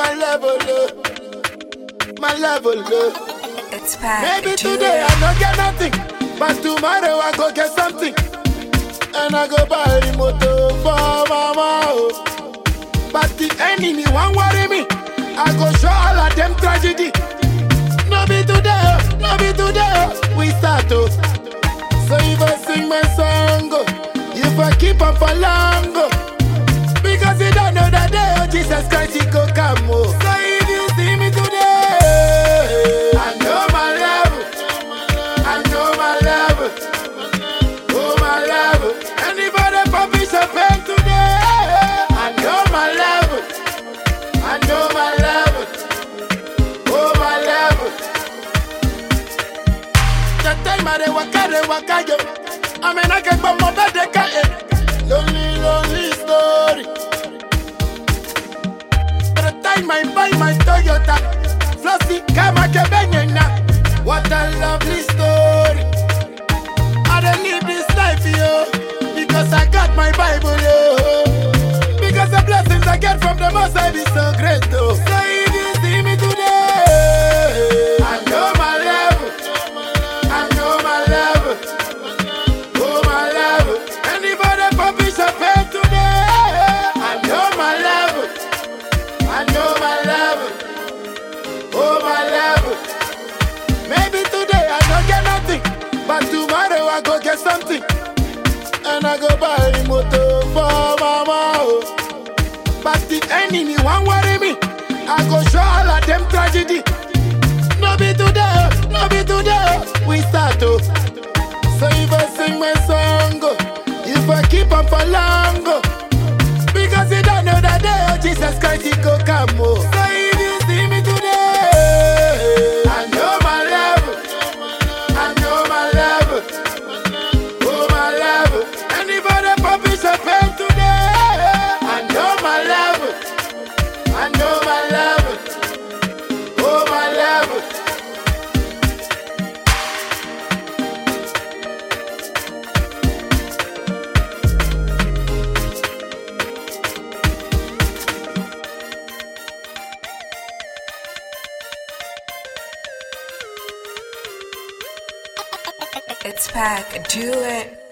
my level, my level. It's back. Maybe today I don't get nothing, but tomorrow I go get something. And I go buy the motor for mama. Oh. But the enemy won't worry me. I go show all of them tragedy. No be today, we start to. So if I sing my song, if I keep on for long, because you don't know that day, oh Jesus Christ, he go come. So if you see me today, I know my level, I know my level, oh my level. Anybody publish a pen today, I know my level, I know my level, oh my level. The time I waka yo, I mean I can put my bed lonely story. By the time I buy my Toyota, Flossy Kama Kebenyena. What a lovely story. I don't live this life, yo, because I got my Bible, yo. Because the blessings I get from the Most High is so great, though. So if you see me today, I know my level, I know my level, oh my level. Anybody publish a pen today, I know my level, I know my level, oh my level. Maybe today I don't get nothing, but tomorrow I go get something. And I go buy the motor for mama. Oh. But the enemy won't worry me. I go show all of them tragedy. No be today, we start to. So if I sing my song, if I keep on for long, because you don't know that day, oh Jesus Christ, he go come. Oh. So if you see me today, I know my level, I know my level, oh my level. Anybody publish a pen today, I know my level, I know my level, oh my level. It's back. Do it.